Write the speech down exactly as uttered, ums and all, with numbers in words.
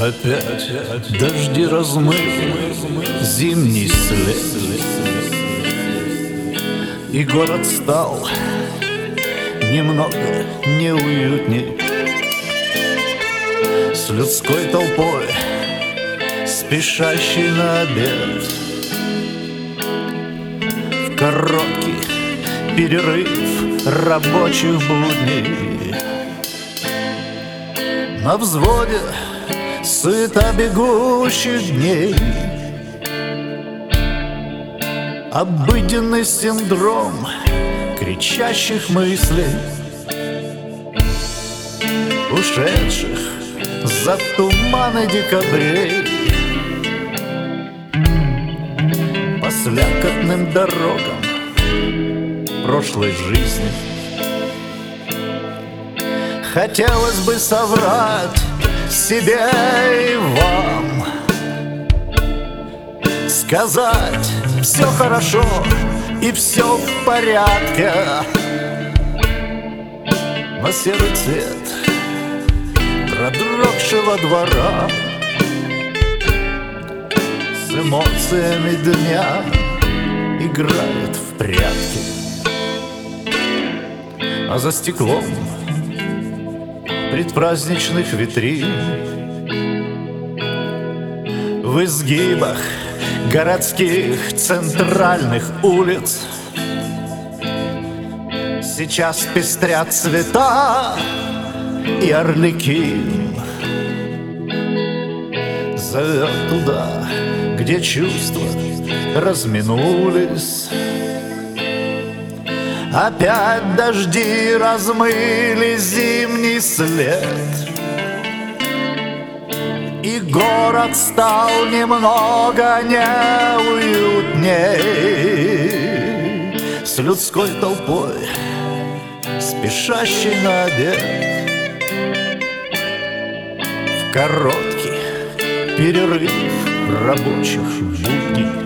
Опять дожди размыли зимний след, и город стал немного неуютней. С людской толпой, спешащей на обед, в короткий перерыв рабочих будней. На взводе суета бегущих дней, обыденный синдром кричащих мыслей, ушедших за туманы декабрей, по слякотным дорогам прошлой жизни. Хотелось бы соврать себе и вам, сказать: все хорошо и все в порядке. Но серый цвет продрогшего двора с эмоциями дня играет в прятки. А за стеклом предпраздничных витрин, в изгибах городских центральных улиц сейчас пестрят цвета и арлекин зовет туда, где чувства разминулись. Опять дожди размыли зимний след, и город стал немного неуютней. С людской толпой, спешащей на обед, в короткий перерыв рабочих будней.